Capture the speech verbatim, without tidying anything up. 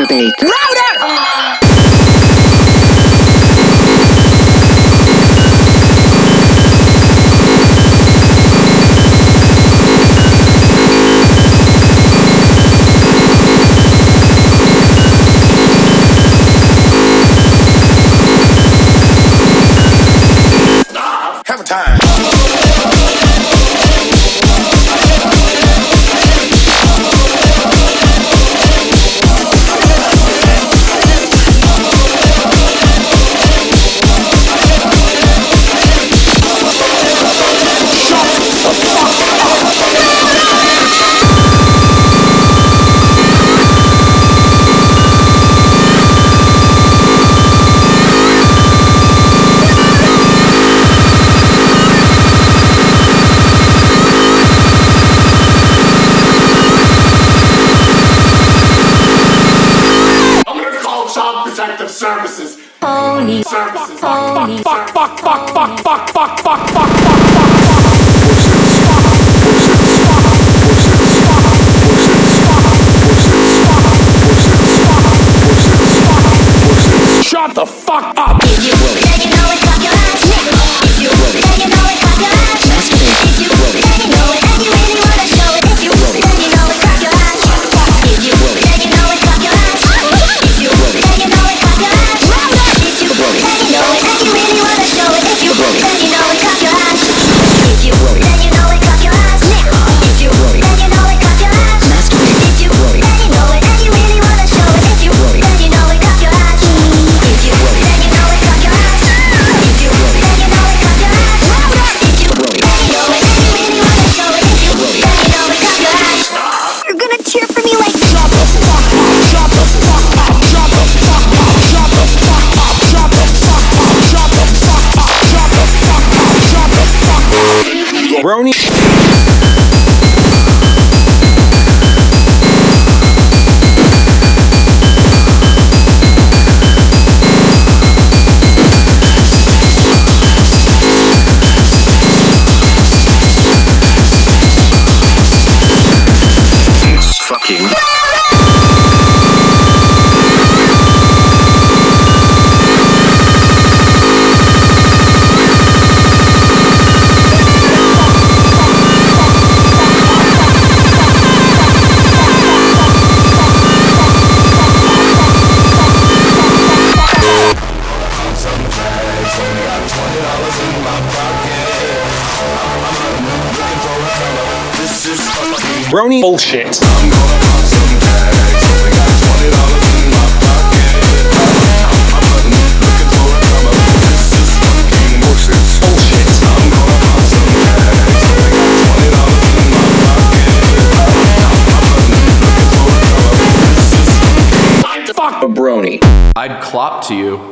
Masturbate. Louder! Have a time. Child Protective Services. Pony, Services. pony, Fuck, fuck, fuck, fuck, fuck, fuck, fuck, fuck, Shut the fuck up! If you then you know it, clap your hands. If you then you know it, clap your hands. If you then you know it, and you really wanna show it. If you then you know it, clap your hands. If you then you know it, clap your hands. If you then you know it, clap your hands. If you then you know it, and you really wanna show it. If you then you know it, clap your hands. If you then you know it, clap your hands. If you then you know it, clap your hands. If you then you know it, and you really wanna show it. If you then you know it, clap your hands. If you then you know it, clap your hands. If you then you know it, clap your hands. If you then you know it, and you really wanna show it. If you then you know it, clap your hands. You're gonna cheer for me like Shut the fuck up! Shut the fuck up! Shut the fuck up! Shut the fuck up! Shut the fuck up! Shut the fuck up! Shut the fuck up! Shut the fuck up! Brony. Fucking. Brony bullshit. Fuck a brony. I'd clop to you.